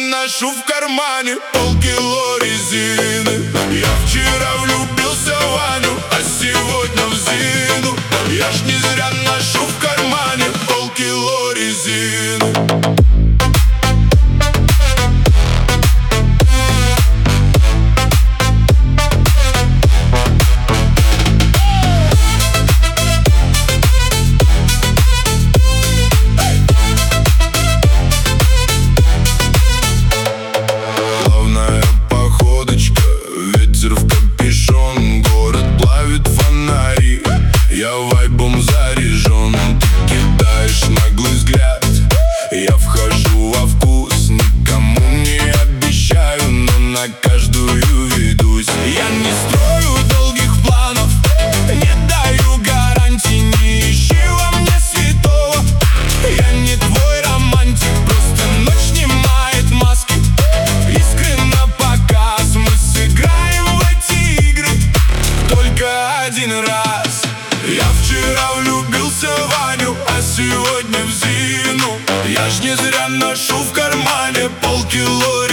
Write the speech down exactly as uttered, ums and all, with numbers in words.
ношу в кармане полкило резины. Я вчера влюбился в Ваню, а сегодня в Зину. Я ж не зря ношу в кармане полкило резины. Я вайбом заряжен, ты кидаешь наглый взгляд. Я вхожу во вкус, никому не обещаю, но на каждую ведусь. Я не строю долгих планов, не даю гарантий, не ищи во мне святого. Я не твой романтик, просто ночь снимает маски. Искры на показ, мы сыграем в эти игры только один раз. Я вчера влюбился в Ваню, а сегодня в Зину. Я ж не зря ношу в кармане полкило